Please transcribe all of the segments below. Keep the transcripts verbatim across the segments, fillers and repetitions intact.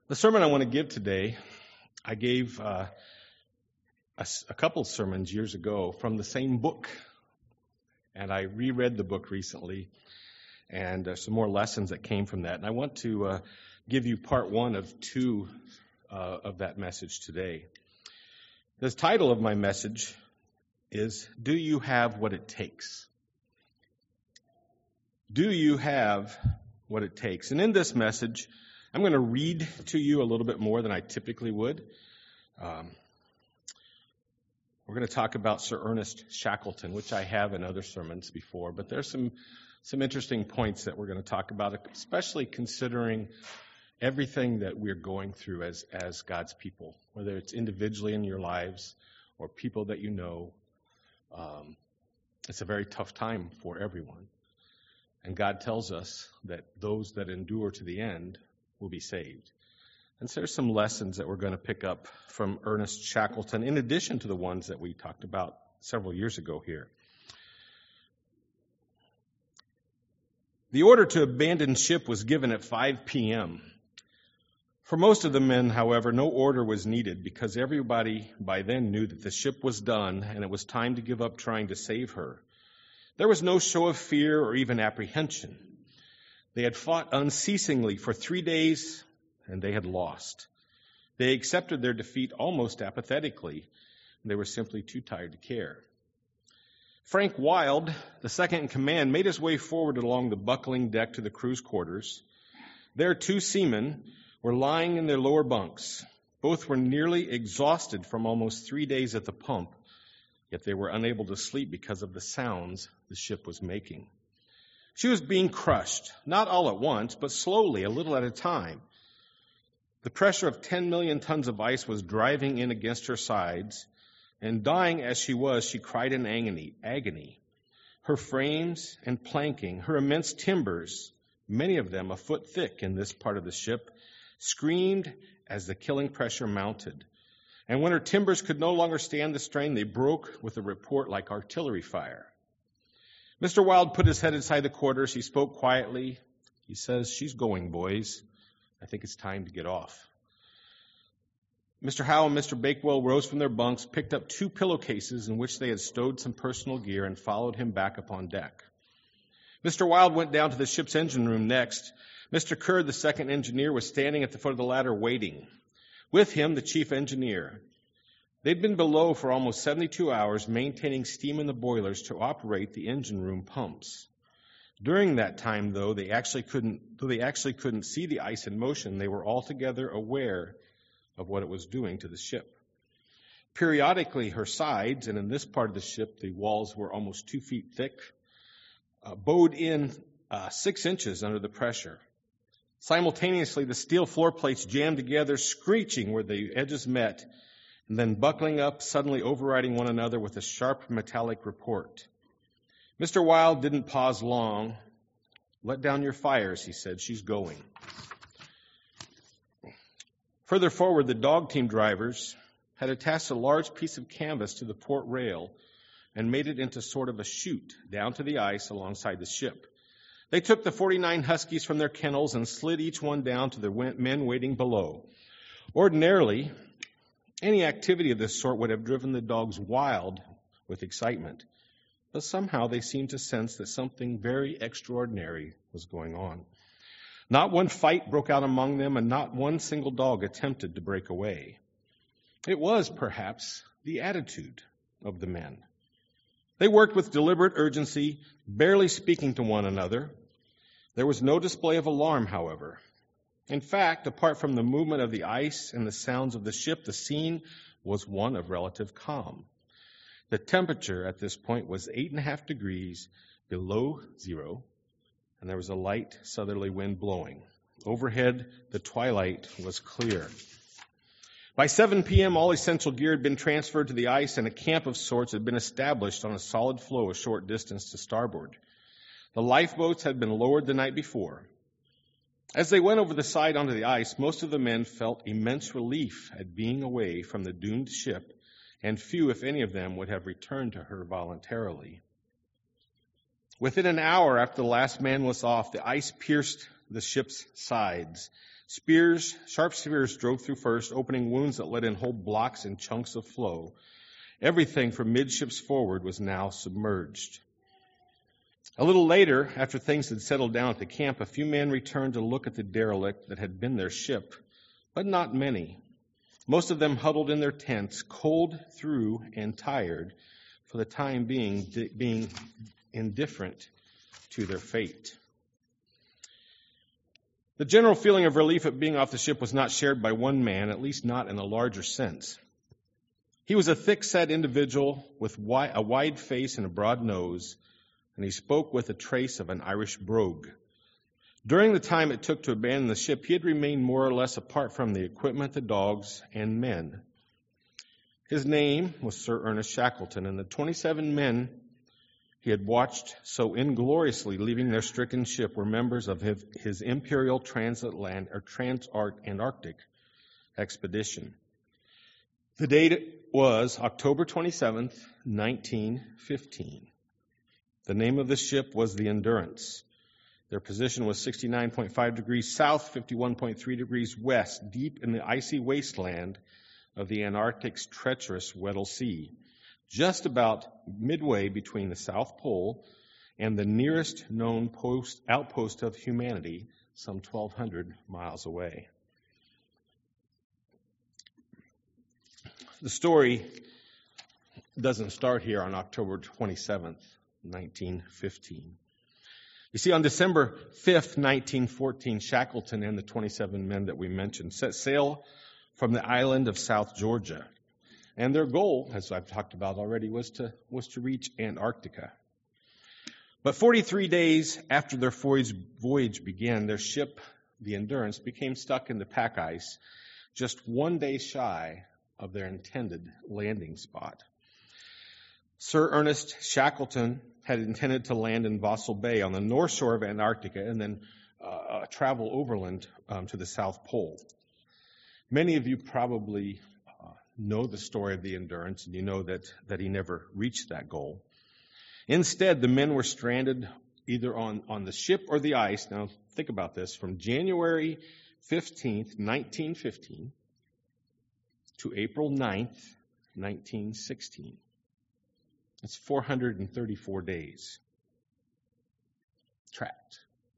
The sermon I want to give today, I gave uh, a, a couple sermons years ago from the same book, and I reread the book recently, and uh, some more lessons that came from that. And I want to uh, give you part one of two uh, of that message today. The title of my message is, Do You Have What It Takes? Do you have what it takes? And in this message, I'm going to read to you a little bit more than I typically would. Um, we're going to talk about Sir Ernest Shackleton, which I have in other sermons before, but there's some some interesting points that we're going to talk about, especially considering everything that we're going through as, as God's people, whether it's individually in your lives or people that you know. Um, it's a very tough time for everyone. And God tells us that those that endure to the end will be saved. And so there's some lessons that we're going to pick up from Ernest Shackleton, in addition to the ones that we talked about several years ago here. The order to abandon ship was given at five p.m. For most of the men, however, no order was needed because everybody by then knew that the ship was done and it was time to give up trying to save her. There was no show of fear or even apprehension. They had fought unceasingly for three days, and they had lost. They accepted their defeat almost apathetically. They were simply too tired to care. Frank Wild, the second in command, made his way forward along the buckling deck to the crew's quarters. There, two seamen were lying in their lower bunks. Both were nearly exhausted from almost three days at the pump, yet they were unable to sleep because of the sounds the ship was making. She was being crushed, not all at once, but slowly, a little at a time. The pressure of ten million tons of ice was driving in against her sides, and dying as she was, she cried in agony. agony. Her frames and planking, her immense timbers, many of them a foot thick in this part of the ship, screamed as the killing pressure mounted. And when her timbers could no longer stand the strain, they broke with a report like artillery fire. Mister Wild put his head inside the quarters. He spoke quietly. He says, "She's going, boys. I think it's time to get off." Mister Howe and Mister Bakewell rose from their bunks, picked up two pillowcases in which they had stowed some personal gear, and followed him back upon deck. Mister Wild went down to the ship's engine room next. Mister Kerr, the second engineer, was standing at the foot of the ladder waiting. With him, the chief engineer. They'd been below for almost seventy-two hours, maintaining steam in the boilers to operate the engine room pumps. During that time, though, they actually couldn't, though they actually couldn't see the ice in motion, they were altogether aware of what it was doing to the ship. Periodically, her sides, and in this part of the ship, the walls were almost two feet thick, uh, bowed in uh, six inches under the pressure. Simultaneously, the steel floor plates jammed together, screeching where the edges met, and then buckling up, suddenly overriding one another with a sharp metallic report. Mister Wild didn't pause long. "Let down your fires," he said. "She's going." Further forward, the dog team drivers had attached a large piece of canvas to the port rail and made it into sort of a chute down to the ice alongside the ship. They took the forty-nine huskies from their kennels and slid each one down to the men waiting below. Ordinarily, any activity of this sort would have driven the dogs wild with excitement, but somehow they seemed to sense that something very extraordinary was going on. Not one fight broke out among them, and not one single dog attempted to break away. It was, perhaps, the attitude of the men. They worked with deliberate urgency, barely speaking to one another. There was no display of alarm, however. In fact, apart from the movement of the ice and the sounds of the ship, the scene was one of relative calm. The temperature at this point was eight and a half degrees below zero, and there was a light southerly wind blowing. Overhead, the twilight was clear. By seven p.m., all essential gear had been transferred to the ice, and a camp of sorts had been established on a solid floe a short distance to starboard. The lifeboats had been lowered the night before. As they went over the side onto the ice, most of the men felt immense relief at being away from the doomed ship, and few, if any of them, would have returned to her voluntarily. Within an hour after the last man was off, the ice pierced the ship's sides, Spears, sharp spears drove through first, opening wounds that let in whole blocks and chunks of floe. Everything from midships forward was now submerged. A little later, after things had settled down at the camp, a few men returned to look at the derelict that had been their ship, but not many. Most of them huddled in their tents, cold through and tired, for the time being, being indifferent to their fate. The general feeling of relief at being off the ship was not shared by one man, at least not in a larger sense. He was a thick-set individual with a wide face and a broad nose, and he spoke with a trace of an Irish brogue. During the time it took to abandon the ship, he had remained more or less apart from the equipment, the dogs, and men. His name was Sir Ernest Shackleton, and the twenty-seven men he had watched so ingloriously leaving their stricken ship were members of his, his Imperial Transatlant or Trans-Antarctic expedition. The date was October twenty-seventh, nineteen fifteen. The name of the ship was the Endurance. Their position was sixty-nine point five degrees south, fifty-one point three degrees west, deep in the icy wasteland of the Antarctic's treacherous Weddell Sea, just about midway between the South Pole and the nearest known post, outpost of humanity, some twelve hundred miles away. The story doesn't start here on October twenty-seventh, nineteen fifteen. You see, on December fifth, nineteen fourteen, Shackleton and the twenty-seven men that we mentioned set sail from the island of South Georgia. And their goal, as I've talked about already, was to, was to reach Antarctica. But forty-three days after their voyage, voyage began, their ship, the Endurance, became stuck in the pack ice, just one day shy of their intended landing spot. Sir Ernest Shackleton had intended to land in Vosel Bay on the north shore of Antarctica and then uh, travel overland um, to the South Pole. Many of you probably uh, know the story of the Endurance, and you know that, that he never reached that goal. Instead, the men were stranded either on, on the ship or the ice. Now, think about this. From January fifteenth, nineteen fifteen to April ninth, nineteen sixteen. That's four hundred thirty-four days trapped.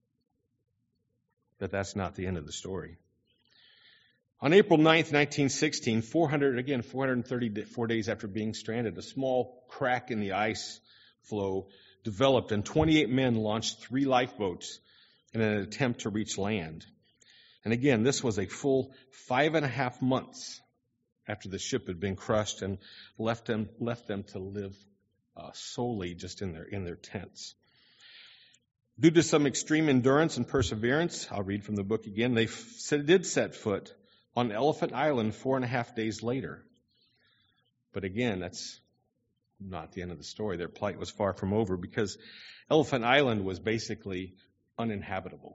But that's not the end of the story. On April ninth, nineteen sixteen, four hundred, again, four hundred thirty-four days after being stranded, a small crack in the ice floe developed, and twenty-eight men launched three lifeboats in an attempt to reach land. And again, this was a full five and a half months after the ship had been crushed and left them, left them to live uh, solely just in their, in their tents. Due to some extreme endurance and perseverance, I'll read from the book again, they f- did set foot on Elephant Island four and a half days later. But again, that's not the end of the story. Their plight was far from over because Elephant Island was basically uninhabitable.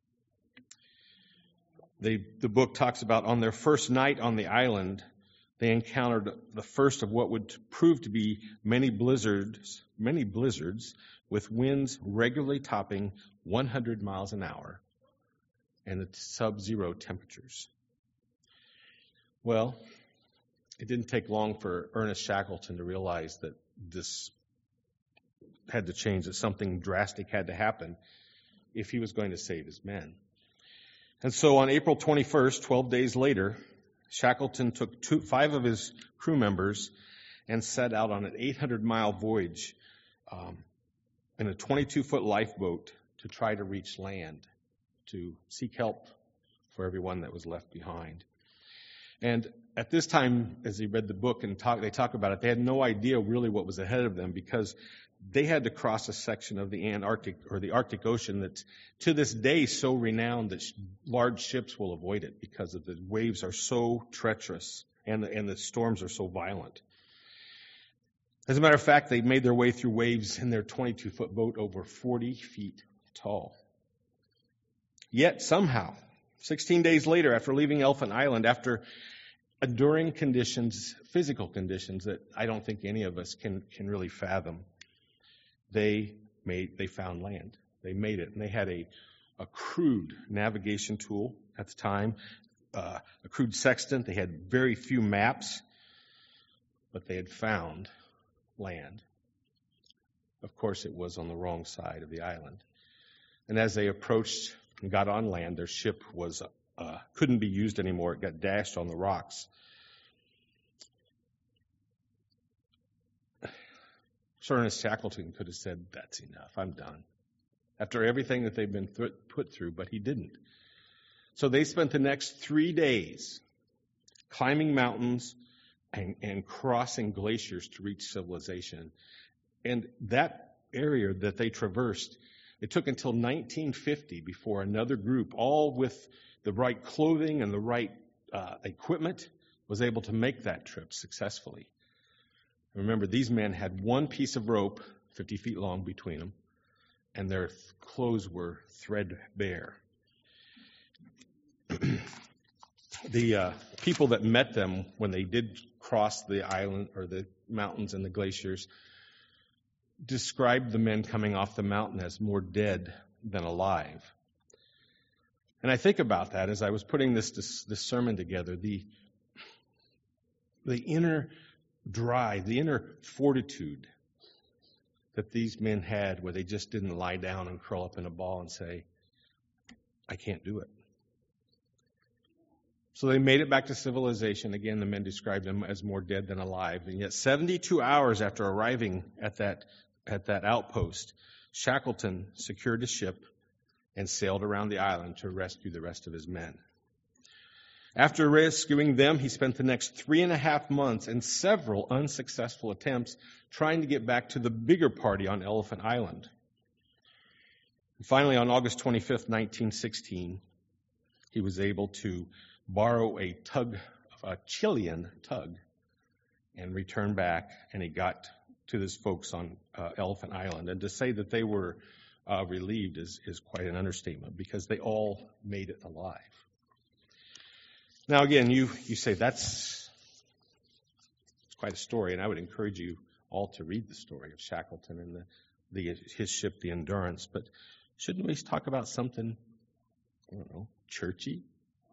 They, the book talks about on their first night on the island, they encountered the first of what would prove to be many blizzards, many blizzards with winds regularly topping one hundred miles an hour and at sub-zero temperatures. Well, it didn't take long for Ernest Shackleton to realize that this had to change, that something drastic had to happen if he was going to save his men. And so on April twenty-first, twelve days later, Shackleton took two, five of his crew members and set out on an eight hundred mile voyage um, in a twenty-two foot lifeboat to try to reach land, to seek help for everyone that was left behind. And at this time, as he read the book and talk, they talk about it, they had no idea really what was ahead of them because they had to cross a section of the Antarctic or the Arctic Ocean that's to this day so renowned that sh- large ships will avoid it because of the waves are so treacherous and the, and the storms are so violent. As a matter of fact, they made their way through waves in their twenty-two foot boat over forty feet tall. Yet somehow, sixteen days later, after leaving Elephant Island, after enduring conditions, physical conditions that I don't think any of us can, can really fathom, they made, they found land. They made it. And they had a, a crude navigation tool. at the time, uh, a crude sextant. They had very few maps, but they had found land. Of course, it was on the wrong side of the island. And as they approached and got on land, their ship was uh, couldn't be used anymore. It got dashed on the rocks. Sir Ernest Shackleton could have said, "That's enough. I'm done." After everything that they've been th- put through, but he didn't. So they spent the next three days climbing mountains and, and crossing glaciers to reach civilization. And that area that they traversed, it took until nineteen fifty before another group, all with the right clothing and the right uh, equipment, was able to make that trip successfully. Remember, these men had one piece of rope, fifty feet long, between them, and their th- clothes were threadbare. The uh, people that met them when they did cross the island or the mountains and the glaciers described the men coming off the mountain as more dead than alive. And I think about that as I was putting this this, this sermon together. The the inner drive, the inner fortitude that these men had, where they just didn't lie down and curl up in a ball and say, "I can't do it." So they made it back to civilization. Again, the men described them as more dead than alive. And yet seventy-two hours after arriving at that at that outpost, Shackleton secured a ship and sailed around the island to rescue the rest of his men. After rescuing them, he spent the next three and a half months and several unsuccessful attempts trying to get back to the bigger party on Elephant Island. And finally, on August twenty-fifth, nineteen sixteen, he was able to borrow a tug, a Chilean tug, and return back, and he got to his folks on uh, Elephant Island. And to say that they were uh, relieved is, is quite an understatement, because they all made it alive. Now, again, you, you say that's it's quite a story, and I would encourage you all to read the story of Shackleton and the, the his ship, the Endurance. But shouldn't we talk about something, I don't know, churchy?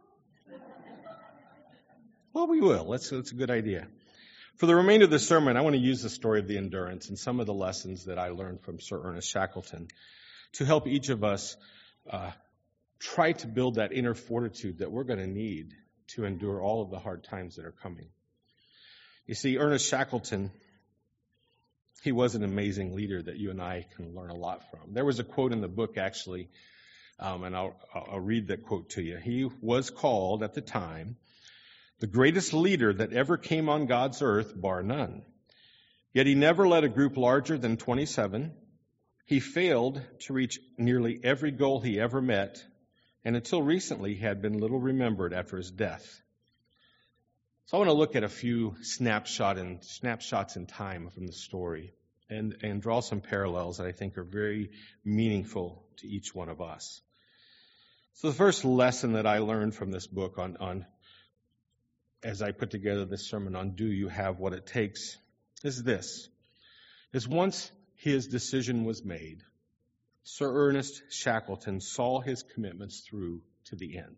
Well, we will. That's, that's a good idea. For the remainder of the sermon, I want to use the story of the Endurance and some of the lessons that I learned from Sir Ernest Shackleton to help each of us uh, try to build that inner fortitude that we're going to need to endure all of the hard times that are coming. You see, Ernest Shackleton, he was an amazing leader that you and I can learn a lot from. There was a quote in the book, actually, um, and I'll, I'll read that quote to you. He was called, at the time, the greatest leader that ever came on God's earth, bar none. Yet he never led a group larger than twenty-seven. He failed to reach nearly every goal he ever met, and until recently had been little remembered after his death. So I want to look at a few snapshot in, snapshots in time from the story and, and draw some parallels that I think are very meaningful to each one of us. So the first lesson that I learned from this book on, on as I put together this sermon on Do You Have What It Takes, is this. Is once his decision was made, Sir Ernest Shackleton saw his commitments through to the end.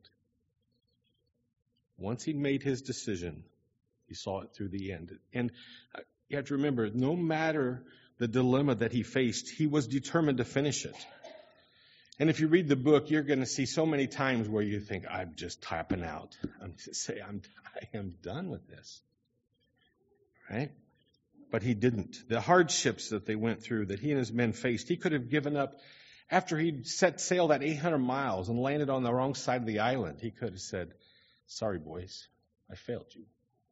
Once he'd made his decision, he saw it through the end. And you have to remember, no matter the dilemma that he faced, he was determined to finish it. And if you read the book, you're going to see so many times where you think, I'm just tapping out. I'm just saying, I'm, I am done with this. Right? But he didn't. The hardships that they went through, that he and his men faced, he could have given up after he'd set sail that eight hundred miles and landed on the wrong side of the island. He could have said, sorry, boys, I failed you.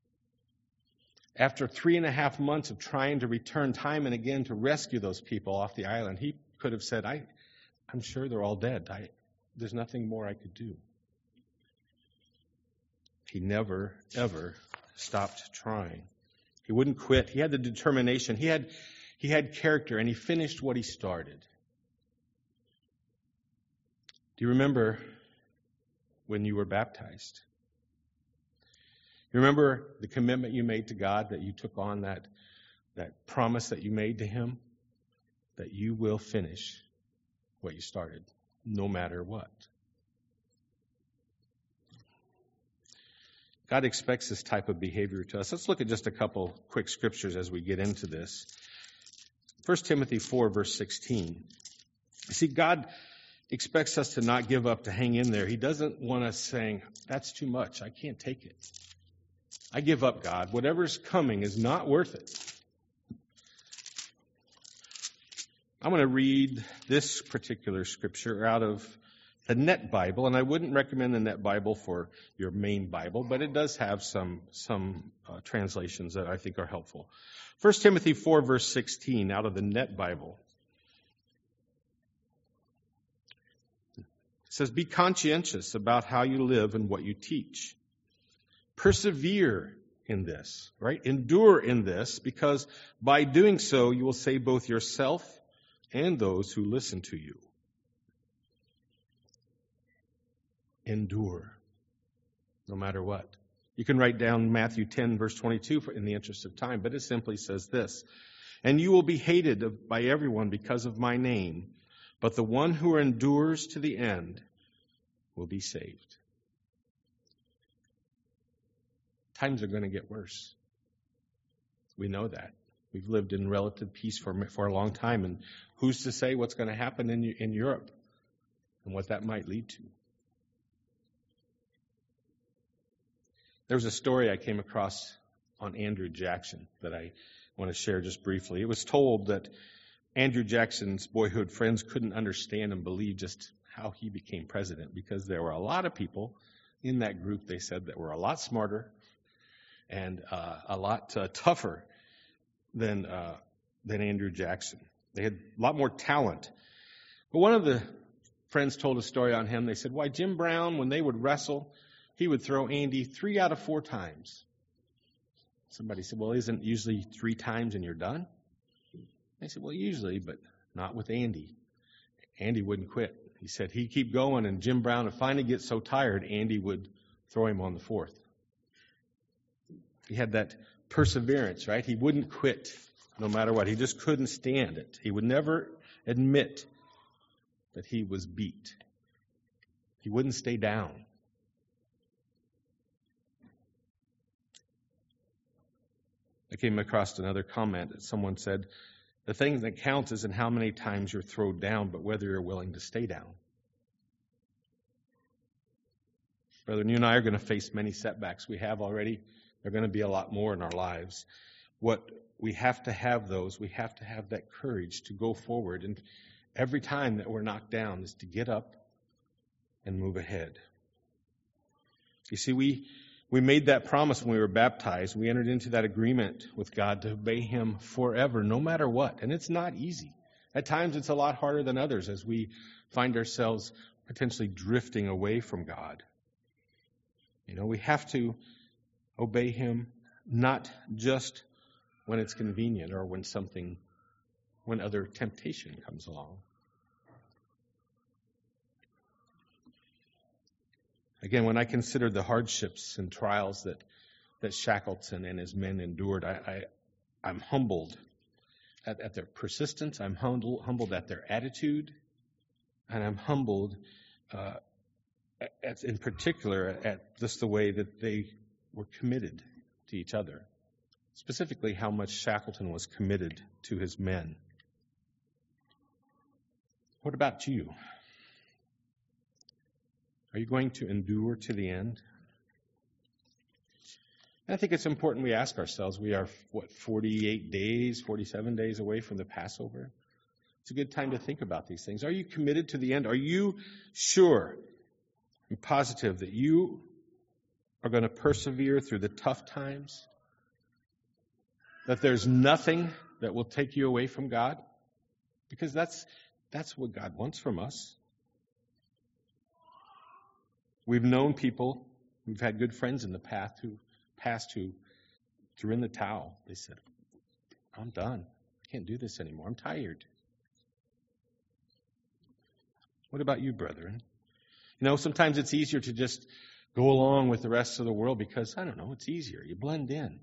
After three and a half months of trying to return time and again to rescue those people off the island, he could have said, I, I'm sure they're all dead. I, there's nothing more I could do. He never, ever stopped trying. He wouldn't quit. He had the determination. He had, he had character, and he finished what he started. Do you remember when you were baptized? You remember the commitment you made to God, that you took on that, that promise that you made to Him, that you will finish what you started, no matter what. God expects this type of behavior to us. Let's look at just a couple quick scriptures as we get into this. First Timothy four, verse sixteen. You see, God expects us to not give up, to hang in there. He doesn't want us saying, that's too much. I can't take it. I give up, God. Whatever's coming is not worth it. I'm going to read this particular scripture out of the Net Bible, and I wouldn't recommend the Net Bible for your main Bible, but it does have some, some uh, translations that I think are helpful. First Timothy four, verse sixteen, out of the Net Bible. It says, be conscientious about how you live and what you teach. Persevere in this, right? Endure in this, because by doing so, you will save both yourself and those who listen to you. Endure, no matter what. You can write down Matthew ten, verse twenty-two for, in the interest of time, but it simply says this, and you will be hated of, by everyone because of my name, but the one who endures to the end will be saved. Times are going to get worse. We know that. We've lived in relative peace for, for a long time, and who's to say what's going to happen in, in Europe and what that might lead to? There was a story I came across on Andrew Jackson that I want to share just briefly. It was told that Andrew Jackson's boyhood friends couldn't understand and believe just how he became president, because there were a lot of people in that group, they said, that were a lot smarter and uh, a lot uh, tougher than uh, than Andrew Jackson. They had a lot more talent. But one of the friends told a story on him. They said, why, Jim Brown, when they would wrestle, he would throw Andy three out of four times. Somebody said, well, isn't usually three times and you're done? They said, well, usually, but not with Andy. Andy wouldn't quit. He said he'd keep going, and Jim Brown would finally get so tired, Andy would throw him on the fourth. He had that perseverance, right? He wouldn't quit no matter what. He just couldn't stand it. He would never admit that he was beat. He wouldn't stay down. I came across another comment that someone said, the thing that counts isn't how many times you're thrown down, but whether you're willing to stay down. Brethren, you and I are going to face many setbacks. We have already. There are going to be a lot more in our lives. What we have to have those, we have to have that courage to go forward. And every time that we're knocked down is to get up and move ahead. You see, we we made that promise when we were baptized. We entered into that agreement with God to obey Him forever, no matter what. And it's not easy. At times it's a lot harder than others as we find ourselves potentially drifting away from God. You know, we have to obey Him not just when it's convenient or when something, when other temptation comes along. Again, when I consider the hardships and trials that, that Shackleton and his men endured, I, I, I'm humbled at, at their persistence. I'm humbled, humbled at their attitude. And I'm humbled, uh, at, in particular, at just the way that they were committed to each other. Specifically, how much Shackleton was committed to his men. What about you? Are you going to endure to the end? And I think it's important we ask ourselves, we are, what, forty-eight days, forty-seven days away from the Passover? It's a good time to think about these things. Are you committed to the end? Are you sure and positive that you are going to persevere through the tough times? That there's nothing that will take you away from God? Because that's that's what God wants from us. We've known people, we've had good friends in the past who past who threw in the towel. They said, I'm done. I can't do this anymore. I'm tired. What about you, brethren? You know, sometimes it's easier to just go along with the rest of the world because, I don't know, it's easier. You blend in.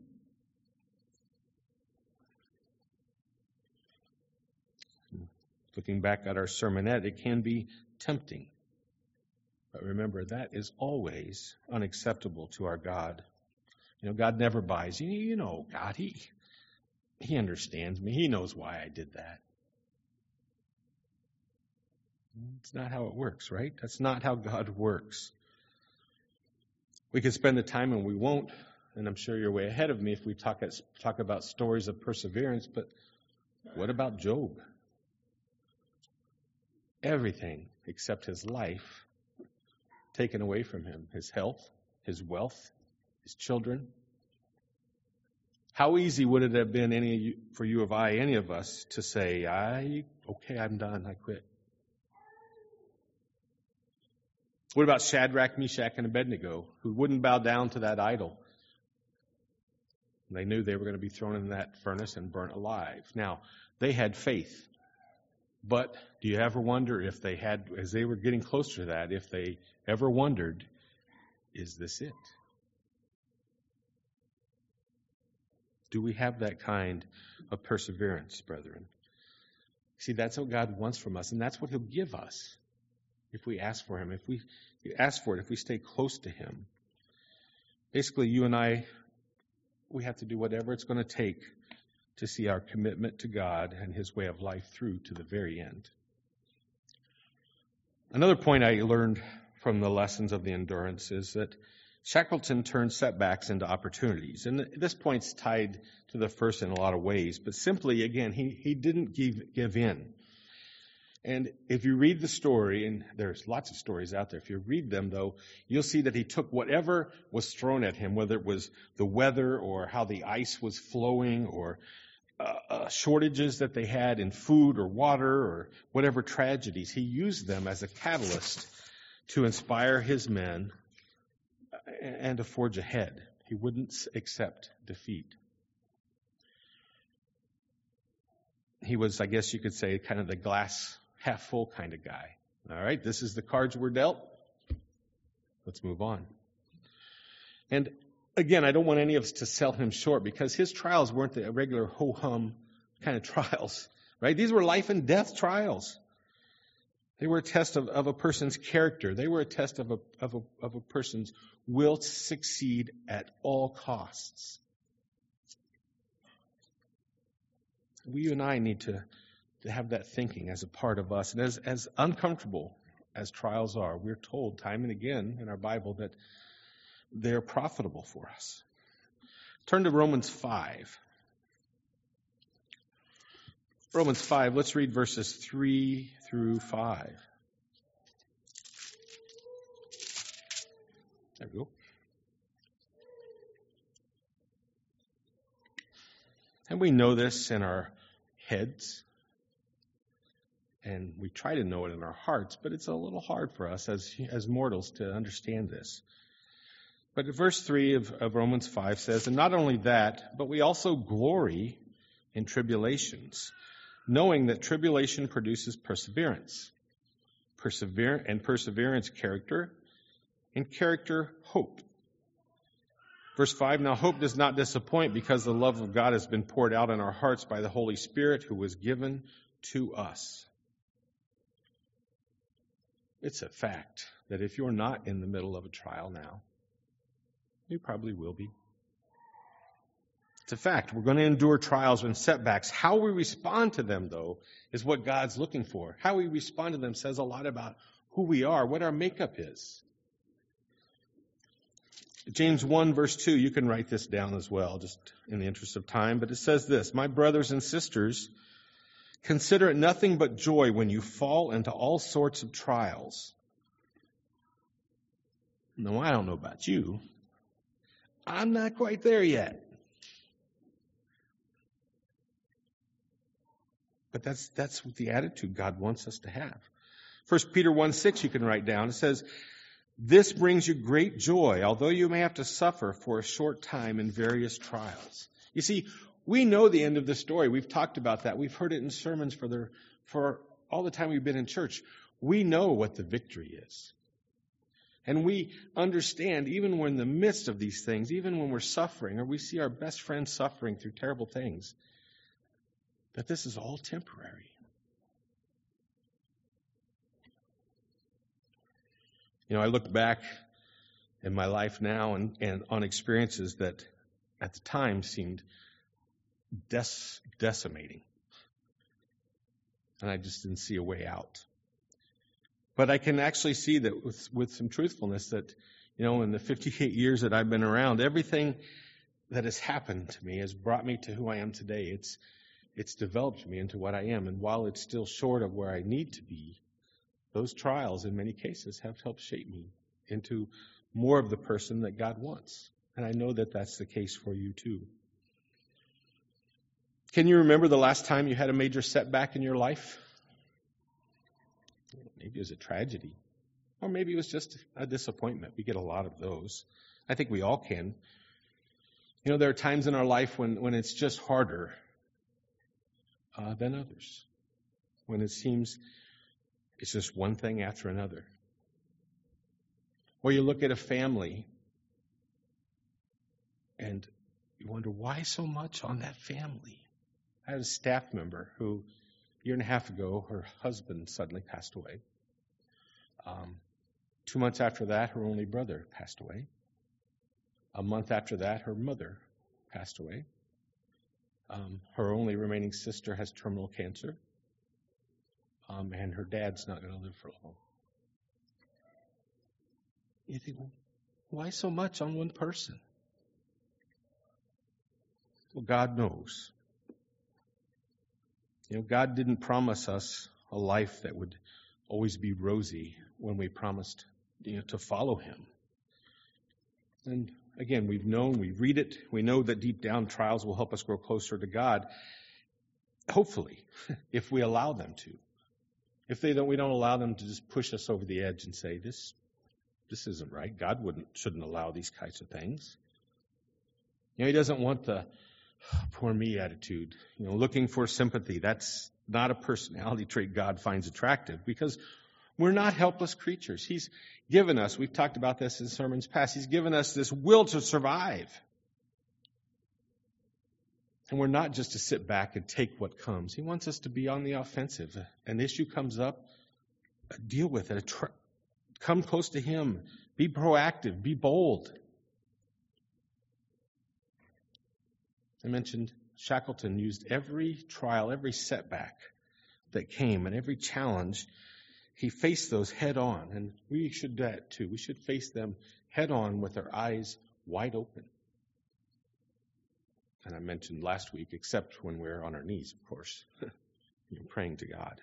Looking back at our sermonette, it can be tempting. But remember, that is always unacceptable to our God. You know, God never buys. You, you know, God, he, he understands me. He knows why I did that. It's not how it works, right? That's not how God works. We could spend the time, and we won't, and I'm sure you're way ahead of me if we talk, talk about stories of perseverance, but what about Job? Everything except his life taken away from him, his health, his wealth, his children. How easy would it have been any for you or I, any of us, to say, I, okay, I'm done, I quit. What about Shadrach, Meshach, and Abednego, who wouldn't bow down to that idol? They knew they were going to be thrown in that furnace and burnt alive. Now, they had faith. But do you ever wonder if they had, as they were getting closer to that, if they ever wondered, is this it? Do we have that kind of perseverance, brethren? See, that's what God wants from us, and that's what He'll give us if we ask for Him, if we ask for it, if we stay close to Him. Basically, you and I, we have to do whatever it's going to take to see our commitment to God and His way of life through to the very end. Another point I learned from the lessons of the endurance is that Shackleton turned setbacks into opportunities. And this point's tied to the first in a lot of ways, but simply, again, he, he didn't give, give in. And if you read the story, and there's lots of stories out there, if you read them, though, you'll see that he took whatever was thrown at him, whether it was the weather or how the ice was flowing or uh, uh, shortages that they had in food or water or whatever tragedies, he used them as a catalyst to inspire his men and to forge ahead. He wouldn't accept defeat. He was, I guess you could say, kind of the glass half full kind of guy. All right, this is the cards we're dealt. Let's move on. And again, I don't want any of us to sell him short because his trials weren't the regular ho-hum kind of trials, right? These were life and death trials. They were a test of, of a person's character. They were a test of a, of a, of a person's will to succeed at all costs. We, you and I need to, to have that thinking as a part of us. And as, as uncomfortable as trials are, we're told time and again in our Bible that they're profitable for us. Turn to Romans five. Romans five, let's read verses three through five. There we go. And we know this in our heads, and we try to know it in our hearts, but it's a little hard for us as, as mortals to understand this. But verse three of, of Romans five says, and not only that, but we also glory in tribulations, knowing that tribulation produces perseverance, Persever- and perseverance character, and character hope. Verse five, now hope does not disappoint because the love of God has been poured out in our hearts by the Holy Spirit who was given to us. It's a fact that if you're not in the middle of a trial now, you probably will be. It's a fact. We're going to endure trials and setbacks. How we respond to them, though, is what God's looking for. How we respond to them says a lot about who we are, what our makeup is. James one, verse two, you can write this down as well, just in the interest of time, but it says this, my brothers and sisters, consider it nothing but joy when you fall into all sorts of trials. No, I don't know about you. I'm not quite there yet. But that's that's what the attitude God wants us to have. First Peter one six you can write down. It says, this brings you great joy, although you may have to suffer for a short time in various trials. You see, we know the end of the story. We've talked about that. We've heard it in sermons for the, for all the time we've been in church. We know what the victory is. And we understand, even when in the midst of these things, even when we're suffering, or we see our best friends suffering through terrible things, that this is all temporary. You know, I look back in my life now and, and on experiences that at the time seemed des- decimating. And I just didn't see a way out. But I can actually see that with, with some truthfulness that, you know, in the fifty-eight years that I've been around, everything that has happened to me has brought me to who I am today. It's it's developed me into what I am. And while it's still short of where I need to be, those trials in many cases have helped shape me into more of the person that God wants. And I know that that's the case for you too. Can you remember the last time you had a major setback in your life? Maybe it was a tragedy. Or maybe it was just a disappointment. We get a lot of those. I think we all can. You know, there are times in our life when, when it's just harder uh, than others. When it seems it's just one thing after another. Or you look at a family and you wonder, why so much on that family? I had a staff member who, a year and a half ago, her husband suddenly passed away. Um, two months after that, her only brother passed away. A month after that, her mother passed away. Um, her only remaining sister has terminal cancer. Um, and her dad's not going to live for long. You think, well, why so much on one person? Well, God knows. You know, God didn't promise us a life that would always be rosy when we promised, you know, to follow Him. And again, we've known, we read it, we know that deep down trials will help us grow closer to God. Hopefully, if we allow them to. If they don't, we don't allow them to just push us over the edge and say, this, this isn't right. God wouldn't, shouldn't allow these kinds of things. You know, He doesn't want the poor me attitude. You know, looking for sympathy. That's not a personality trait God finds attractive because we're not helpless creatures. He's given us, we've talked about this in sermons past, He's given us this will to survive. And we're not just to sit back and take what comes. He wants us to be on the offensive. An issue comes up, deal with it. Come close to Him. Be proactive. Be bold. I mentioned Shackleton used every trial, every setback that came, and every challenge. He faced those head on. And we should do that too. We should face them head on with our eyes wide open. And I mentioned last week, except when we're on our knees, of course, you know, praying to God.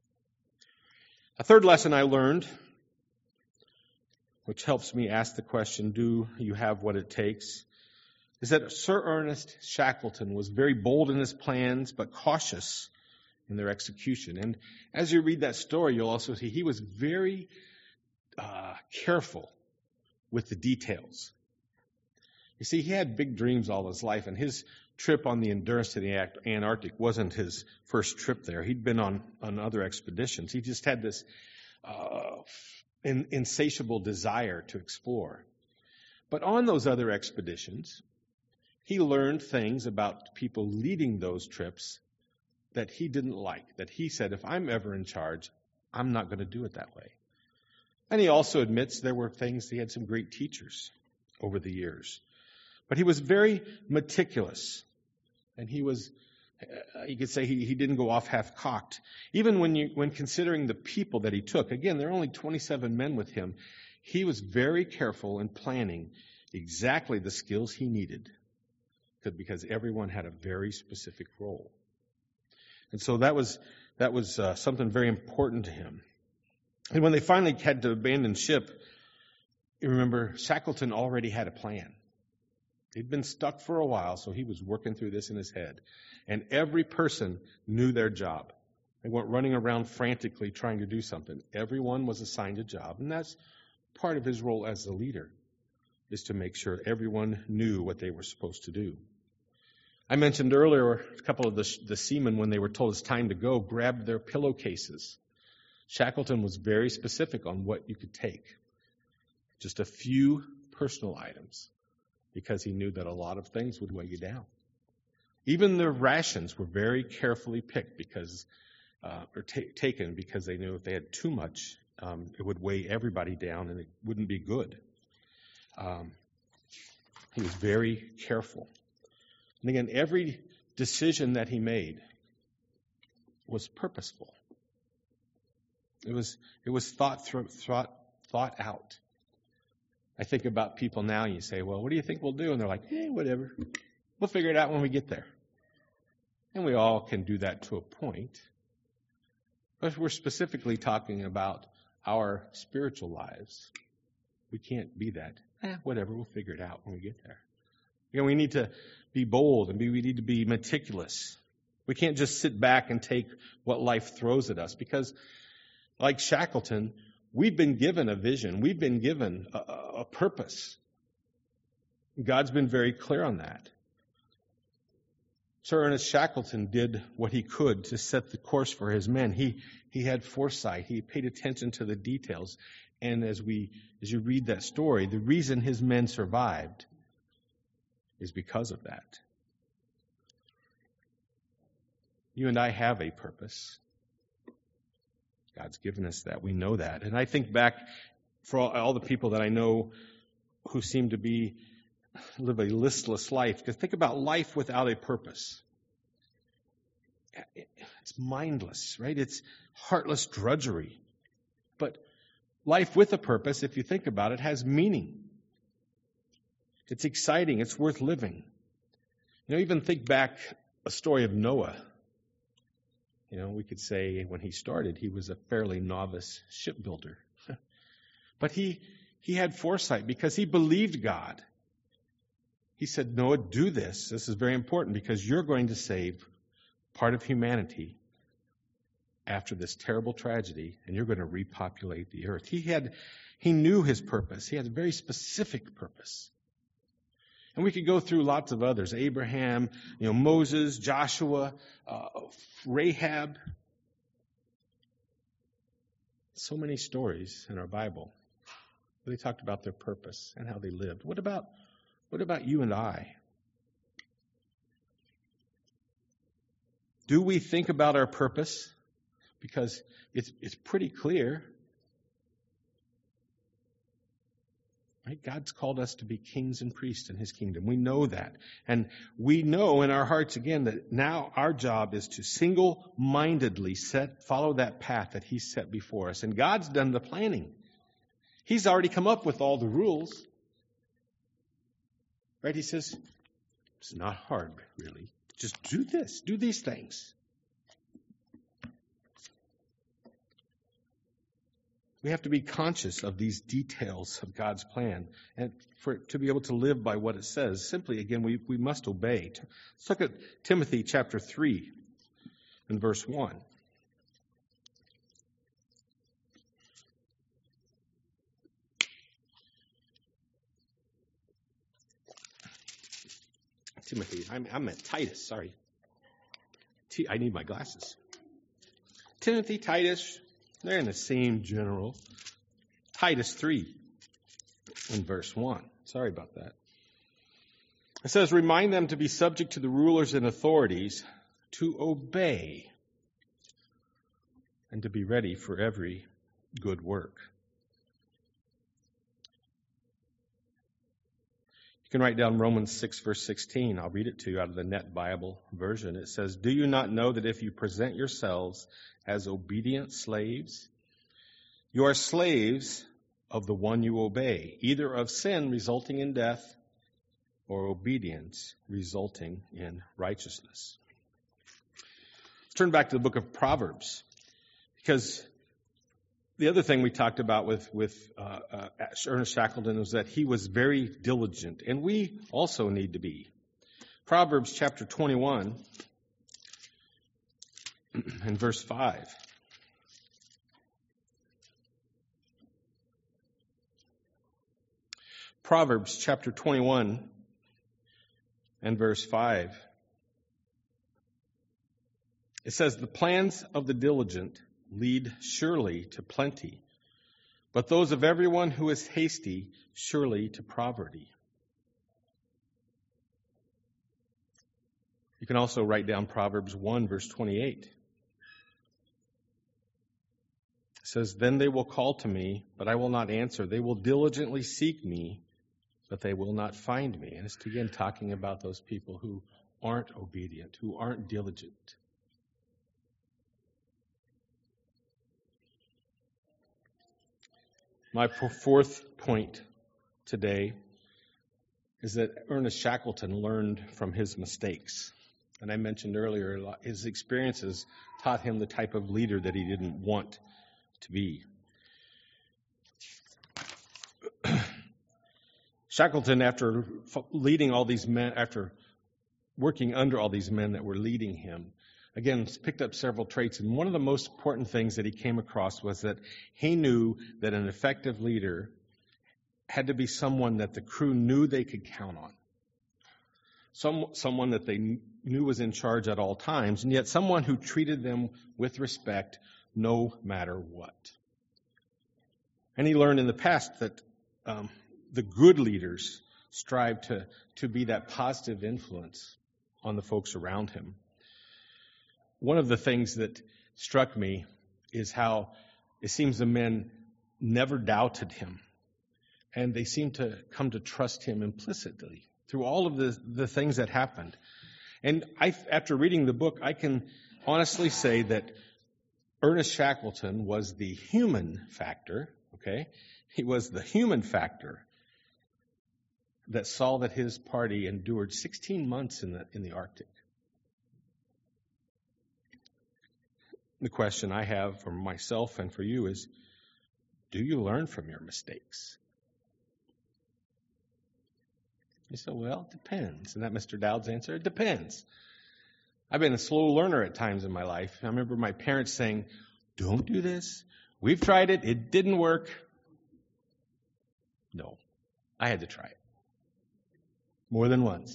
A third lesson I learned, which helps me ask the question, do you have what it takes, is that Sir Ernest Shackleton was very bold in his plans, but cautious in their execution. And as you read that story, you'll also see he was very uh, careful with the details. You see, he had big dreams all his life, and his trip on the Endurance to the Antarctic wasn't his first trip there. He'd been on, on other expeditions. He just had this uh, in, insatiable desire to explore. But on those other expeditions, he learned things about people leading those trips that he didn't like, that he said, if I'm ever in charge, I'm not going to do it that way. And he also admits there were things, he had some great teachers over the years. But he was very meticulous. And he was, uh, you could say he, he didn't go off half-cocked. Even when you when considering the people that he took, again, there are only twenty-seven men with him, he was very careful in planning exactly the skills he needed, because everyone had a very specific role. And so that was that was uh, something very important to him. And when they finally had to abandon ship, you remember Shackleton already had a plan. He'd been stuck for a while, so he was working through this in his head. And every person knew their job. They weren't running around frantically trying to do something. Everyone was assigned a job, and that's part of his role as the leader, is to make sure everyone knew what they were supposed to do. I mentioned earlier a couple of the, the seamen, when they were told it's time to go, grabbed their pillowcases. Shackleton was very specific on what you could take. Just a few personal items, because he knew that a lot of things would weigh you down. Even their rations were very carefully picked because, uh, or ta- taken because they knew if they had too much, um, it would weigh everybody down and it wouldn't be good. Um, he was very careful. And again, every decision that he made was purposeful. It was it was thought through, thought thought out. I think about people now, and you say, well, what do you think we'll do? And they're like, hey, whatever. We'll figure it out when we get there. And we all can do that to a point. But we're specifically talking about our spiritual lives. We can't be that. Eh, whatever, we'll figure it out when we get there. You know, we need to be bold and be, we need to be meticulous. We can't just sit back and take what life throws at us because, like Shackleton, we've been given a vision. We've been given a, a purpose. God's been very clear on that. Sir Ernest Shackleton did what he could to set the course for his men. He he had foresight. He paid attention to the details. And as we as you read that story, the reason his men survived is because of that. You and I have a purpose. God's given us that. We know that. And I think back for all, all the people that I know who seem to be live a listless life. Because think about life without a purpose. It's mindless, right? It's heartless drudgery. But life with a purpose, if you think about it, has meaning. It's exciting. It's worth living. You know, even think back a story of Noah. You know, we could say when he started, he was a fairly novice shipbuilder. But he he had foresight because he believed God. He said, Noah, do this. This is very important because you're going to save part of humanity after this terrible tragedy, and you're going to repopulate the earth. He had, he knew his purpose. He had a very specific purpose. And we could go through lots of others. Abraham, you know, Moses, Joshua, uh, Rahab. So many stories in our Bible. They talked about their purpose and how they lived. What about What about you and I? Do we think about our purpose? Because it's it's pretty clear. Right? God's called us to be kings and priests in His kingdom. We know that. And we know in our hearts again that now our job is to single-mindedly set follow that path that He's set before us. And God's done the planning. He's already come up with all the rules. Right? He says, it's not hard, really. Just do this. Do these things. We have to be conscious of these details of God's plan. And for to be able to live by what it says, simply, again, we, we must obey. Let's look at Timothy chapter three and verse one. Timothy. I'm, I'm at Titus, sorry. T, I need my glasses. Timothy, Titus, they're in the same general. Titus three in verse one. Sorry about that. It says, remind them to be subject to the rulers and authorities, to obey, and to be ready for every good work. You can write down Romans six, verse sixteen. I'll read it to you out of the Net Bible version. It says, do you not know that if you present yourselves as obedient slaves, you are slaves of the one you obey, either of sin resulting in death or obedience resulting in righteousness. Let's turn back to the book of Proverbs, because the other thing we talked about with, with uh, uh, Ernest Shackleton was that he was very diligent, and we also need to be. Proverbs chapter twenty-one and verse five. Proverbs chapter twenty-one and verse five. It says, the plans of the diligent lead surely to plenty, but those of everyone who is hasty surely to poverty. You can also write down Proverbs one, verse twenty-eight. It says, then they will call to me, but I will not answer. They will diligently seek me, but they will not find me. And it's again talking about those people who aren't obedient, who aren't diligent. My fourth point today is that Ernest Shackleton learned from his mistakes. And I mentioned earlier, his experiences taught him the type of leader that he didn't want to be. Shackleton, after leading all these men, after working under all these men that were leading him, again, picked up several traits. And one of the most important things that he came across was that he knew that an effective leader had to be someone that the crew knew they could count on. Some, someone that they knew was in charge at all times, and yet someone who treated them with respect no matter what. And he learned in the past that um, the good leaders strive to, to be that positive influence on the folks around him. One of the things that struck me is how it seems the men never doubted him, and they seemed to come to trust him implicitly through all of the, the things that happened. And I, after reading the book, I can honestly say that Ernest Shackleton was the human factor, okay? He was the human factor that saw that his party endured sixteen months in the, in the Arctic. The question I have for myself and for you is, do you learn from your mistakes? You say, well, it depends. Isn't that Mister Dowd's answer? It depends. I've been a slow learner at times in my life. I remember my parents saying, don't do this. We've tried it. It didn't work. No, I had to try it. More than once.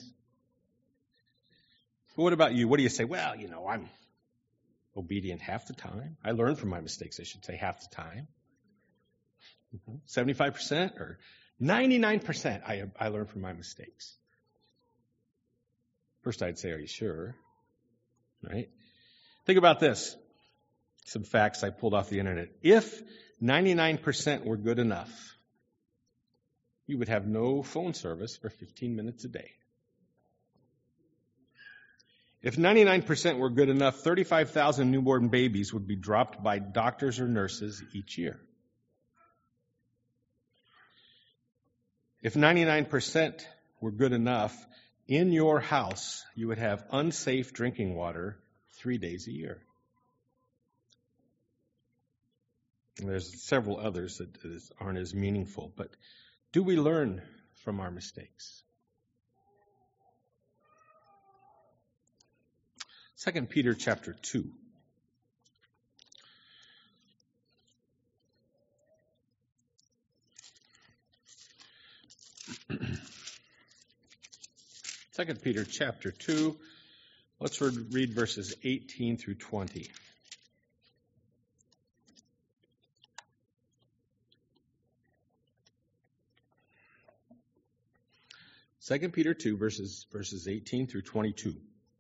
But what about you? What do you say? Well, you know, I'm obedient half the time. I learn from my mistakes, I should say, half the time. seventy-five percent or ninety-nine percent I, I learn from my mistakes. First, I'd say, are you sure? Right? Think about this. Some facts I pulled off the internet. If ninety-nine percent were good enough, you would have no phone service for fifteen minutes a day. If ninety-nine percent were good enough, thirty-five thousand newborn babies would be dropped by doctors or nurses each year. If ninety-nine percent were good enough, in your house, you would have unsafe drinking water three days a year. And there's several others that aren't as meaningful, but do we learn from our mistakes? Second Peter chapter two. Second Peter chapter two. Let's read verses eighteen through twenty. Second Peter two, verses, verses eighteen through twenty-two.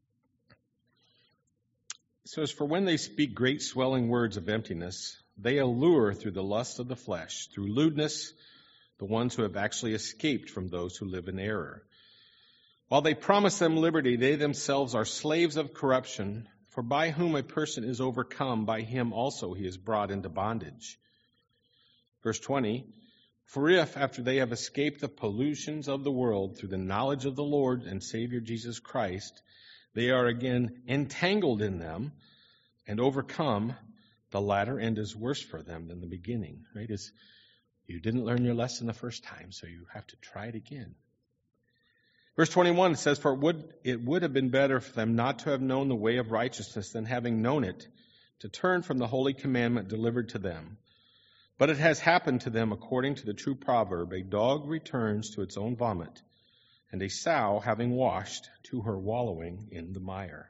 It says, for when they speak great swelling words of emptiness, they allure through the lust of the flesh, through lewdness, the ones who have actually escaped from those who live in error. While they promise them liberty, they themselves are slaves of corruption, for by whom a person is overcome, by him also he is brought into bondage. Verse twenty, for if, after they have escaped the pollutions of the world through the knowledge of the Lord and Savior Jesus Christ, they are again entangled in them and overcome, the latter end is worse for them than the beginning. Right? It's, you didn't learn your lesson the first time, so you have to try it again. Verse twenty-one says, for it would, it would have been better for them not to have known the way of righteousness than having known it, to turn from the holy commandment delivered to them. But it has happened to them according to the true proverb, a dog returns to its own vomit, and a sow, having washed, to her wallowing in the mire.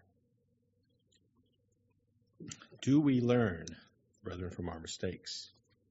Do we learn, brethren, from our mistakes?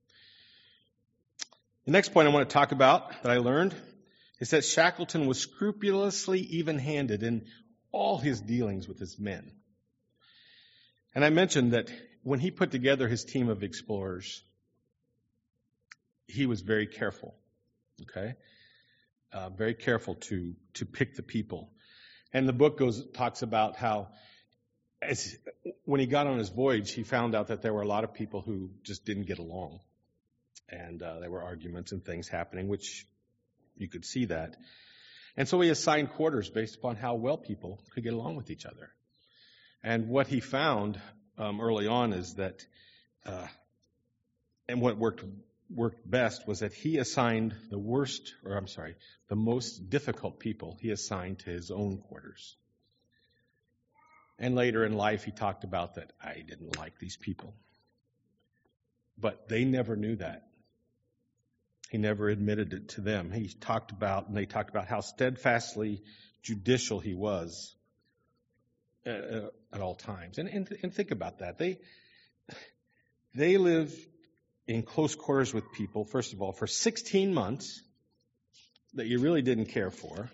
The next point I want to talk about that I learned is that Shackleton was scrupulously even-handed in all his dealings with his men. And I mentioned that when he put together his team of explorers, he was very careful. Okay? uh, very careful to to pick the people. And the book goes talks about how as, when he got on his voyage, he found out that there were a lot of people who just didn't get along. And uh, there were arguments and things happening, which you could see that. And so he assigned quarters based upon how well people could get along with each other. And what he found um, early on is that, uh, and what worked worked best was that he assigned the worst, or I'm sorry, the most difficult people he assigned to his own quarters. And later in life, he talked about that, I didn't like these people. But they never knew that. He never admitted it to them. He talked about, and they talked about how steadfastly judicial he was at, at all times. And, and and think about that. They they lived in close quarters with people, first of all, for sixteen months that you really didn't care for.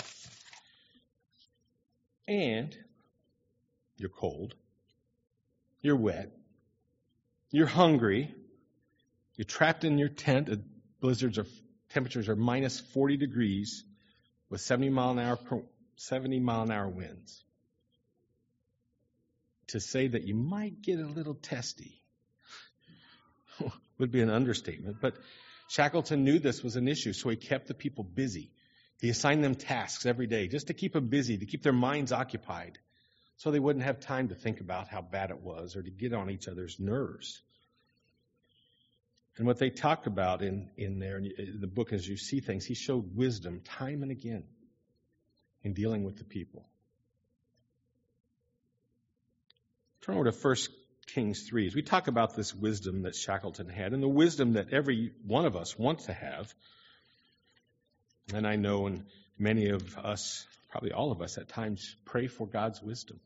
And you're cold. You're wet. You're hungry. You're trapped in your tent. Blizzards are temperatures are minus forty degrees with seventy mile an hour per, seventy mile an hour winds. To say that you might get a little testy would be an understatement. But Shackleton knew this was an issue, so he kept the people busy. He assigned them tasks every day just to keep them busy, to keep their minds occupied, so they wouldn't have time to think about how bad it was or to get on each other's nerves. And what they talk about in, in there, in the book, as you see things, he showed wisdom time and again in dealing with the people. Turn over to First Kings three. As we talk about this wisdom that Shackleton had and the wisdom that every one of us wants to have, and I know and many of us, probably all of us at times, pray for God's wisdom.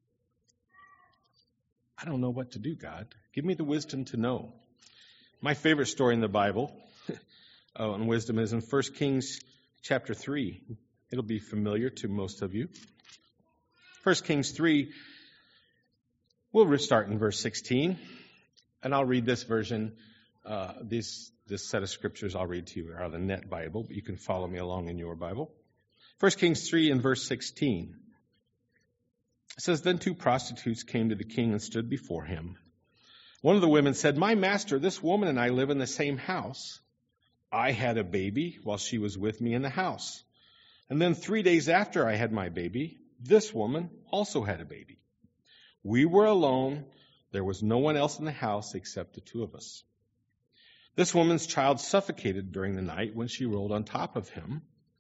I don't know what to do, God. Give me the wisdom to know. My favorite story in the Bible on wisdom is in First Kings chapter three. It'll be familiar to most of you. First Kings three, we'll start in verse sixteen, and I'll read this version. Uh, this this set of scriptures I'll read to you are out of the Net Bible, but you can follow me along in your Bible. First Kings three and verse sixteen. It says, Then two prostitutes came to the king and stood before him. One of the women said, My master, this woman and I live in the same house. I had a baby while she was with me in the house. And then three days after I had my baby, this woman also had a baby. We were alone. There was no one else in the house except the two of us. This woman's child suffocated during the night when she rolled on top of him.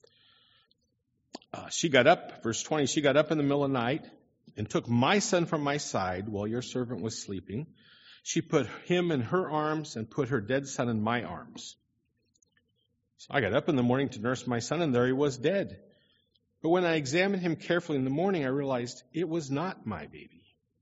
Uh, she got up, verse twenty, she got up in the middle of the night and took my son from my side while your servant was sleeping. She put him in her arms and put her dead son in my arms. So I got up in the morning to nurse my son, and there he was dead. But when I examined him carefully in the morning, I realized it was not my baby.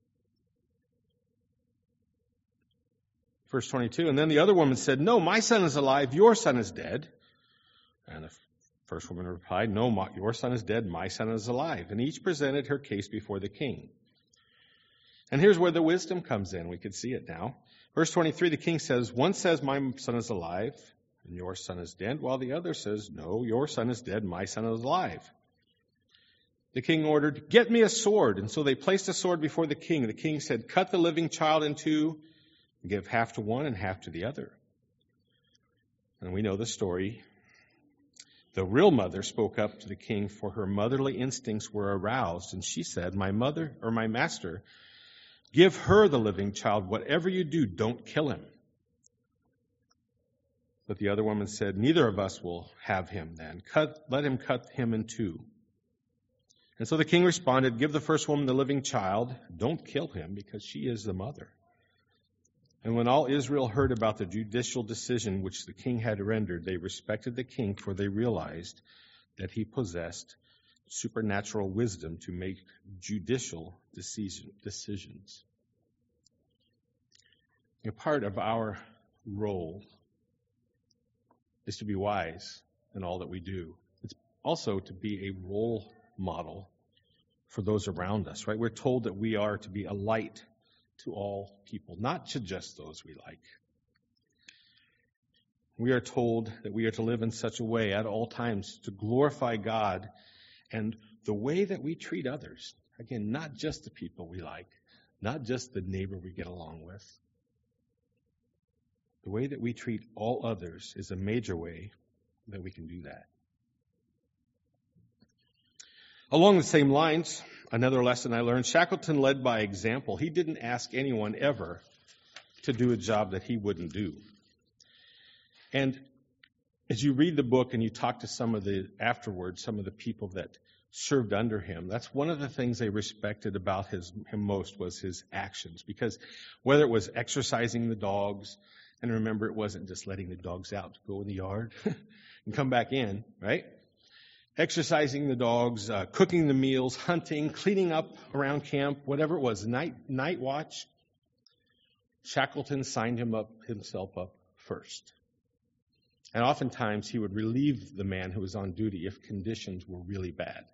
Verse twenty-two, and then the other woman said, No, my son is alive, your son is dead. And the first woman replied, No, my, your son is dead, my son is alive. And each presented her case before the king. And here's where the wisdom comes in. We could see it now. Verse twenty-three, the king says, One says, My son is alive, and your son is dead, while the other says, No, your son is dead, my son is alive. The king ordered, Get me a sword. And so they placed a sword before the king. The king said, Cut the living child in two, and give half to one and half to the other. And we know the story. The real mother spoke up to the king, for her motherly instincts were aroused, and she said, My mother, or my master, give her the living child. Whatever you do, don't kill him. But the other woman said, Neither of us will have him then. Cut, let him cut him in two. And so the king responded, Give the first woman the living child. Don't kill him, because she is the mother. And when all Israel heard about the judicial decision which the king had rendered, they respected the king, for they realized that he possessed supernatural wisdom to make judicial decision, decisions. A part of our role is to be wise in all that we do. It's also to be a role model for those around us, right? We're told that we are to be a light to all people, not to just those we like. We are told that we are to live in such a way at all times to glorify God, and the way that we treat others, again, not just the people we like, not just the neighbor we get along with. The way that we treat all others is a major way that we can do that. Along the same lines, another lesson I learned, Shackleton led by example. He didn't ask anyone ever to do a job that he wouldn't do. And as you read the book and you talk to some of the, afterwards, some of the people that served under him, that's one of the things they respected about his, him most was his actions. Because whether it was exercising the dogs, and remember it wasn't just letting the dogs out to go in the yard and come back in, right? Exercising the dogs, uh, cooking the meals, hunting, cleaning up around camp, whatever it was, night, night watch, Shackleton signed him up, himself up first. And oftentimes he would relieve the man who was on duty if conditions were really bad.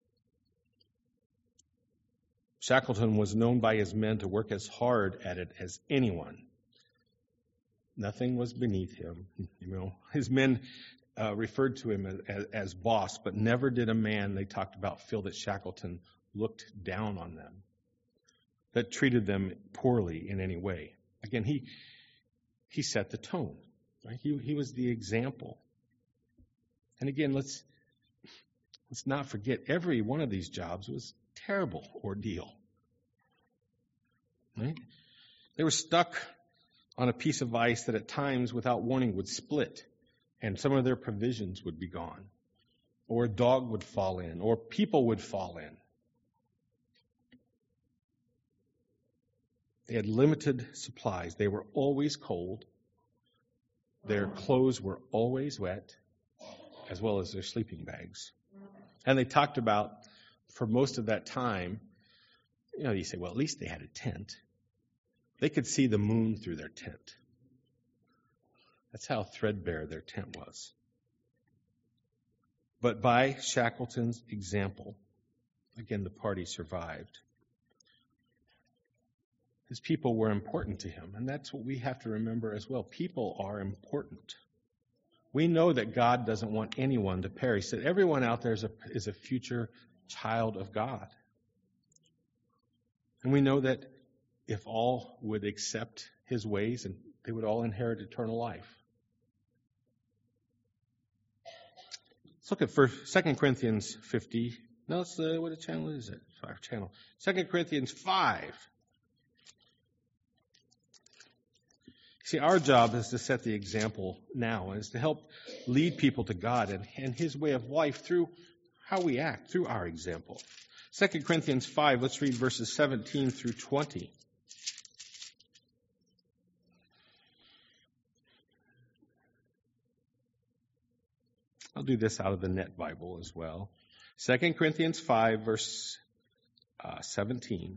Shackleton was known by his men to work as hard at it as anyone. Nothing was beneath him. You know, his men uh, referred to him as, as, as boss, but never did a man, they talked about, feel that Shackleton looked down on them, that treated them poorly in any way. Again, he he set the tone. Right? He he was the example. And again, let's let's not forget, every one of these jobs was a terrible ordeal. Right? They were stuck on a piece of ice that at times, without warning, would split, and some of their provisions would be gone. Or a dog would fall in, or people would fall in. They had limited supplies. They were always cold. Their clothes were always wet, as well as their sleeping bags. And they talked about, for most of that time, you know, you say, well, at least they had a tent. They could see the moon through their tent. That's how threadbare their tent was. But by Shackleton's example, again, the party survived. His people were important to him, and that's what we have to remember as well. People are important. We know that God doesn't want anyone to perish, that everyone out there is a, is a future child of God. And we know that if all would accept his ways, and they would all inherit eternal life. Let's look at first, Second Corinthians fifty. No, it's the, what channel is it? Our channel. Second Corinthians five. See, our job is to set the example now, and is to help lead people to God and, and his way of life through how we act, through our example. Second Corinthians five, let's read verses seventeen through twenty. I'll do this out of the Net Bible as well. Second Corinthians five, verse uh, seventeen.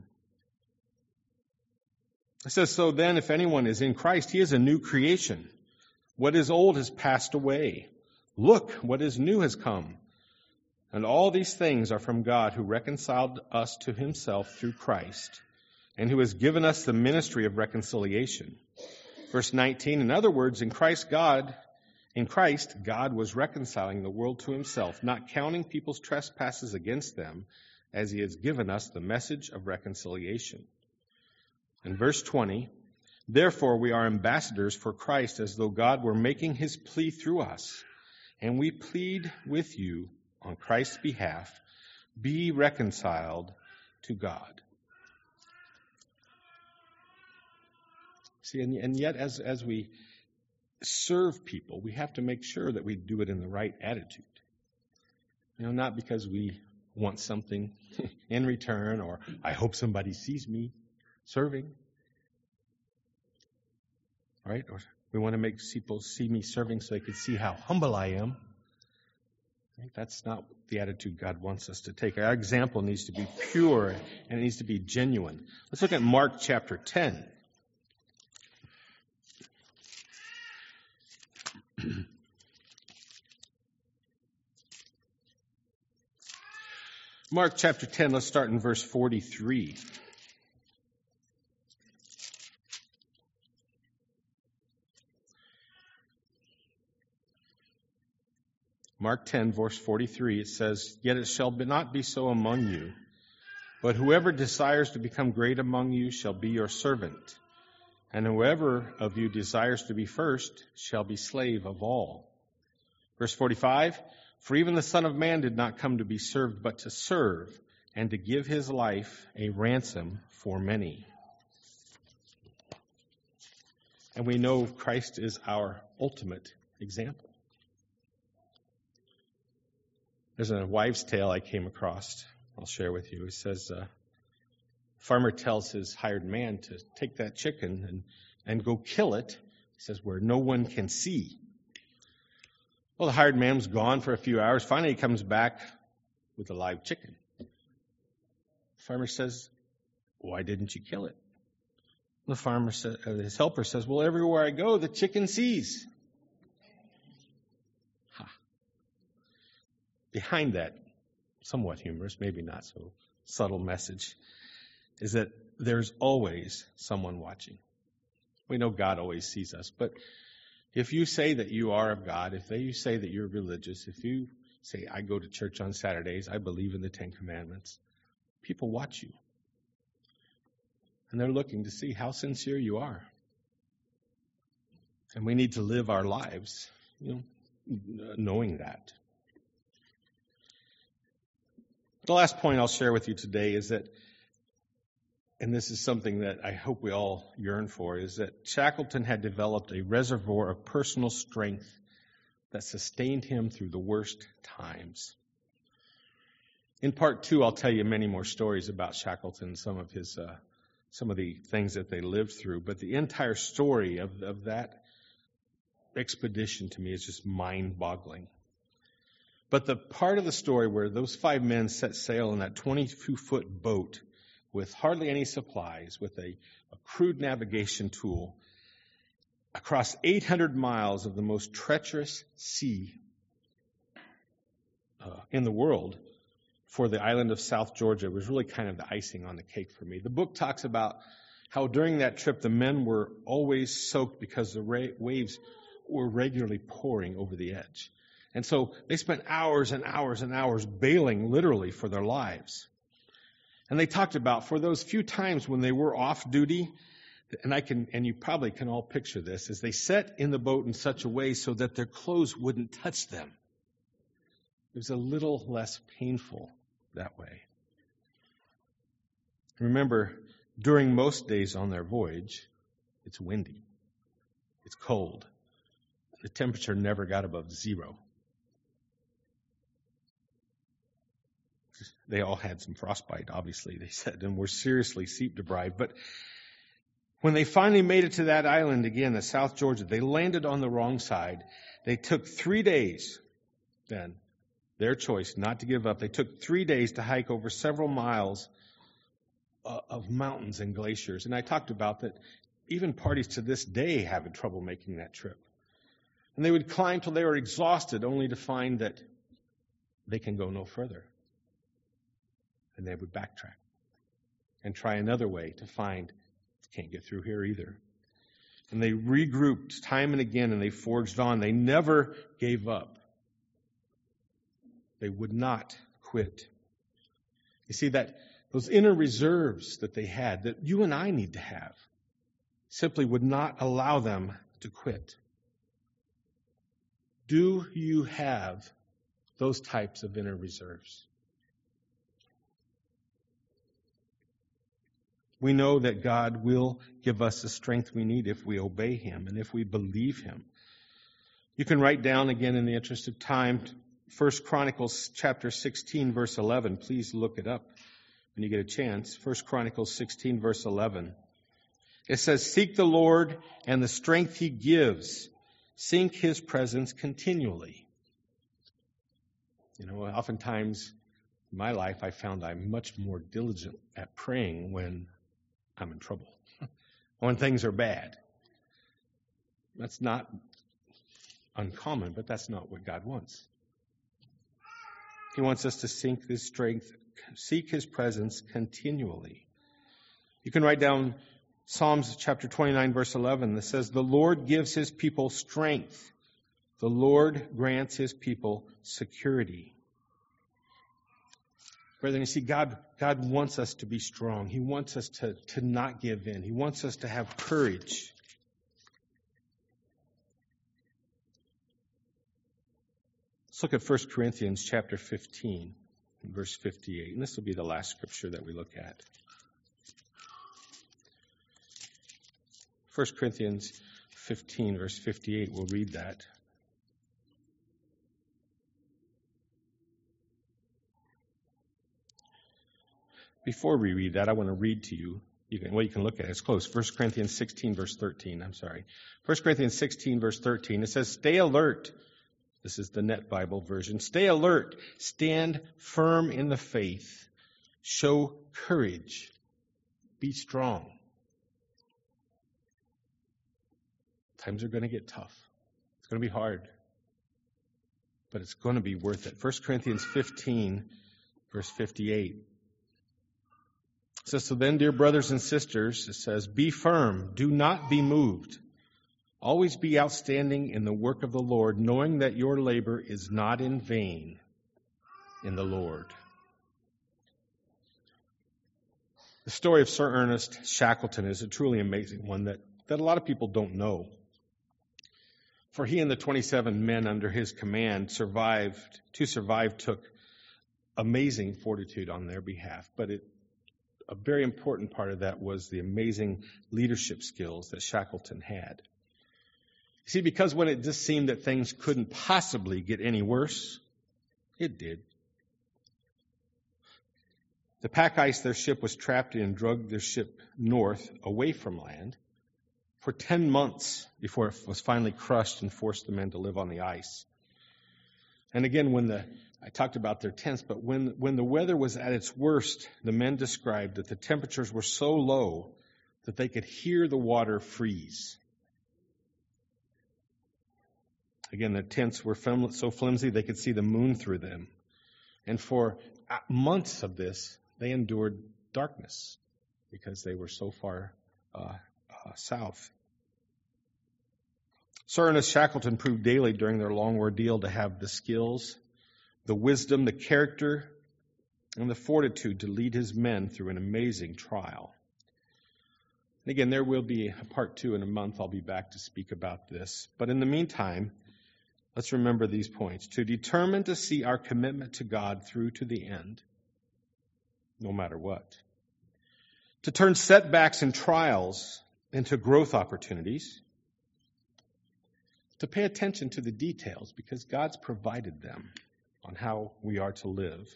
It says, so then, if anyone is in Christ, he is a new creation. What is old has passed away. Look, what is new has come. And all these things are from God, who reconciled us to himself through Christ, and who has given us the ministry of reconciliation. Verse nineteen, in other words, in Christ God, in Christ, God was reconciling the world to himself, not counting people's trespasses against them, as he has given us the message of reconciliation. In verse twenty, therefore we are ambassadors for Christ, as though God were making his plea through us. And we plead with you on Christ's behalf, be reconciled to God. See, and, and yet as, as we serve people, we have to make sure that we do it in the right attitude. You know, not because we want something in return, or I hope somebody sees me serving. Right? Or we want to make people see me serving so they can see how humble I am. Right? That's not the attitude God wants us to take. Our example needs to be pure and it needs to be genuine. Let's look at Mark chapter ten. Mark chapter ten, let's start in verse forty-three. Mark ten, verse forty-three, it says, "Yet it shall not be so among you, but whoever desires to become great among you shall be your servant, and whoever of you desires to be first shall be slave of all." Verse forty-five, "For even the Son of Man did not come to be served, but to serve, and to give his life a ransom for many." And we know Christ is our ultimate example. There's a wives' tale I came across. I'll share with you. It says, uh, farmer tells his hired man to take that chicken and, and go kill it. He says, where no one can see. Well, the hired man's gone for a few hours. Finally, he comes back with a live chicken. The farmer says, why didn't you kill it? The farmer says, uh, his helper says, well, everywhere I go, the chicken sees. Ha. Behind that, somewhat humorous, maybe not so subtle message, is that there's always someone watching. We know God always sees us, but if you say that you are of God, if you say that you're religious, if you say, I go to church on Saturdays, I believe in the Ten Commandments, people watch you. And they're looking to see how sincere you are. And we need to live our lives, you know, knowing that. The last point I'll share with you today is that, and this is something that I hope we all yearn for, is that Shackleton had developed a reservoir of personal strength that sustained him through the worst times. In part two, I'll tell you many more stories about Shackleton, some of his, uh, some of the things that they lived through. But the entire story of, of that expedition to me is just mind-boggling. But the part of the story where those five men set sail in that twenty-two foot boat with hardly any supplies, with a, a crude navigation tool, across eight hundred miles of the most treacherous sea uh, in the world for the island of South Georgia, was really kind of the icing on the cake for me. The book talks about how during that trip the men were always soaked because the ra- waves were regularly pouring over the edge. And so they spent hours and hours and hours bailing literally for their lives. And they talked about for those few times when they were off duty, and I can, and you probably can all picture this, as they sat in the boat in such a way so that their clothes wouldn't touch them. It was a little less painful that way. Remember, during most days on their voyage, it's windy, it's cold, the temperature never got above zero. They all had some frostbite, obviously, they said, and were seriously sleep deprived. But when they finally made it to that island again, the South Georgia, they landed on the wrong side. They took three days, then, their choice not to give up. They took three days to hike over several miles uh, of mountains and glaciers. And I talked about that even parties to this day having trouble making that trip. And they would climb till they were exhausted, only to find that they can go no further. And they would backtrack and try another way to find, can't get through here either. And they regrouped time and again, and they forged on. They never gave up. They would not quit. You see, that those inner reserves that they had, that you and I need to have, simply would not allow them to quit. Do you have those types of inner reserves? We know that God will give us the strength we need if we obey Him and if we believe Him. You can write down again in the interest of time, First Chronicles chapter sixteen, verse eleven. Please look it up when you get a chance. First Chronicles sixteen, verse eleven. It says, "Seek the Lord and the strength He gives. Seek His presence continually." You know, oftentimes in my life I found I'm much more diligent at praying when I'm in trouble, when things are bad. That's not uncommon, but that's not what God wants. He wants us to seek His strength, seek His presence continually. You can write down Psalms chapter twenty-nine, verse eleven, that says, "The Lord gives His people strength. The Lord grants his people security. Brethren, you see, God, God wants us to be strong. He wants us to, to not give in. He wants us to have courage. Let's look at First Corinthians chapter fifteen, verse fifty-eight. And this will be the last scripture that we look at. First Corinthians fifteen, verse fifty-eight, we'll read that. Before we read that, I want to read to you. You can, well, you can look at it. It's close. First Corinthians sixteen, verse thirteen. I'm sorry. First Corinthians sixteen, verse thirteen. It says, "Stay alert." This is the Net Bible version. "Stay alert. Stand firm in the faith. Show courage. Be strong." Times are going to get tough. It's going to be hard. But it's going to be worth it. First Corinthians fifteen, verse fifty-eight. It says, "So then, dear brothers and sisters," it says, "be firm. Do not be moved. Always be outstanding in the work of the Lord, knowing that your labor is not in vain in the Lord." The story of Sir Ernest Shackleton is a truly amazing one that, that a lot of people don't know. For he and the twenty-seven men under his command survived, to survive took amazing fortitude on their behalf. But it, a very important part of that was the amazing leadership skills that Shackleton had. See, because when it just seemed that things couldn't possibly get any worse, it did. The pack ice their ship was trapped in dragged their ship north, away from land, for ten months before it was finally crushed and forced the men to live on the ice. And again, when the I talked about their tents, but when, when the weather was at its worst, the men described that the temperatures were so low that they could hear the water freeze. Again, the tents were so flimsy they could see the moon through them. And for months of this, they endured darkness because they were so far uh, uh, south. Sir Ernest Shackleton proved daily during their long ordeal to have the skills, the wisdom, the character, and the fortitude to lead his men through an amazing trial. And again, there will be a part two in a month. I'll be back to speak about this. But in the meantime, let's remember these points. To determine to see our commitment to God through to the end, no matter what. To turn setbacks and trials into growth opportunities. To pay attention to the details because God's provided them on how we are to live.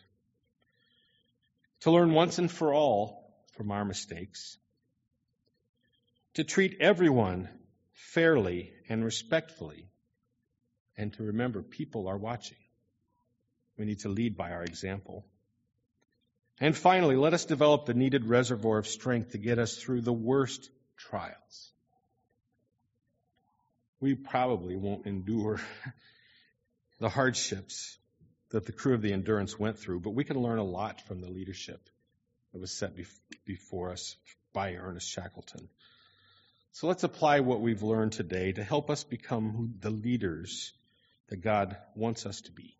To learn once and for all from our mistakes. To treat everyone fairly and respectfully. And to remember people are watching. We need to lead by our example. And finally, let us develop the needed reservoir of strength to get us through the worst trials. We probably won't endure the hardships that the crew of the Endurance went through, but we can learn a lot from the leadership that was set before us by Ernest Shackleton. So let's apply what we've learned today to help us become the leaders that God wants us to be.